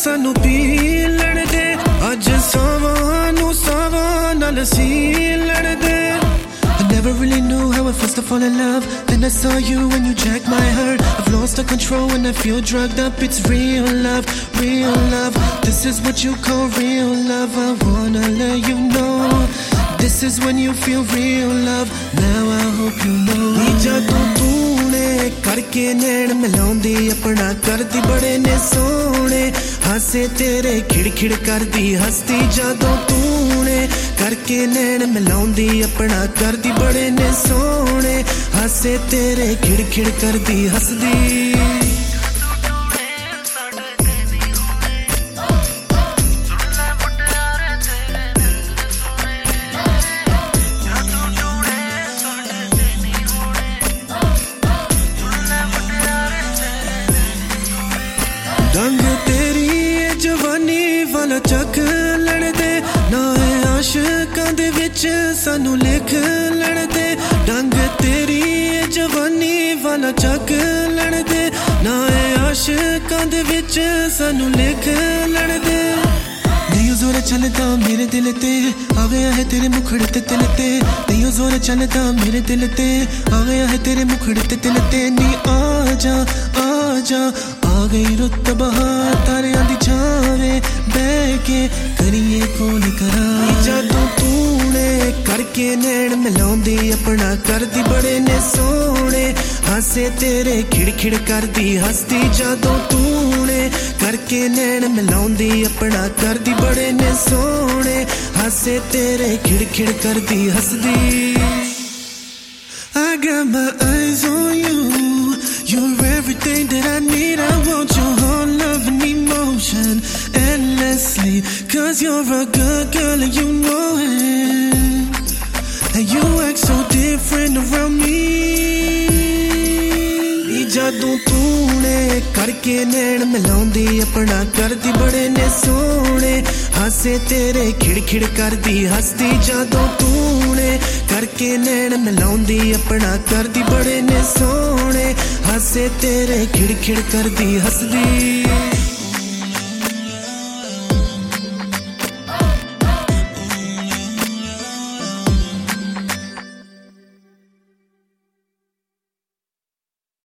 सानू पी लड़ दे अज सावानू सावा नाल सी लड़ दे I never really knew how it feels to fall in love. Then I saw you when you jacked my heart. I've lost the control when I feel drugged up. It's real love, real love. This is what you call real love. I wanna let you know this is when you feel real love. Now I hope you know. Jadoo tune karke nain milaundi apna kardi bade ne sone हासे तेरे खिड़ खिड़ करदी हस्ती जदों तूने करके नैन मिलाउंदी अपना करदी बड़े ने सोने हासे तेरे खिड़ खिड़ करदी हसदी डंग तेरी जवानी वाला चक लड़ दे ना आशिकां दे विच सानू लिख लड़ दे डंग तेरी जवानी वाला चक लड़ दे ना आशिकां दे विच सानू लिख लड़ दे नहीं जोर चलता मेरे दिल ते आ गया है तेरे मुखड़े ते दिल ते नहीं जोर चलता मेरे दिल ते आ गया है तेरे मुखड़े ते दिल ते नी आजा आजा आ गई रुत बहार तारियां दी छावे बह के करिए कोल करा जदों तूने करके नैन मिलाउंदी अपना करदी बड़े ने सोने हासे तेरे खिड़ खिड़ करदी हसदी जदों तूने करके नैन मिलाउंदी अपना करदी बड़े ने सोने हासे तेरे खिड़ खिड़ करदी हसदी I got my eyes on you. You're everything that I need. I want your whole love and emotion endlessly. Cause you're a good girl and you know it. And you act so different around me. जदों तूने करके नैन मिलाउंदी अपना करदी बड़े ने सोने हासे तेरे खिड़ खिड़ करदी हसदी जदों तूने करके नैन मिलाउंदी अपना करदी बड़े ने सोने हासे तेरे खिड़ खिड़ करदी हसदी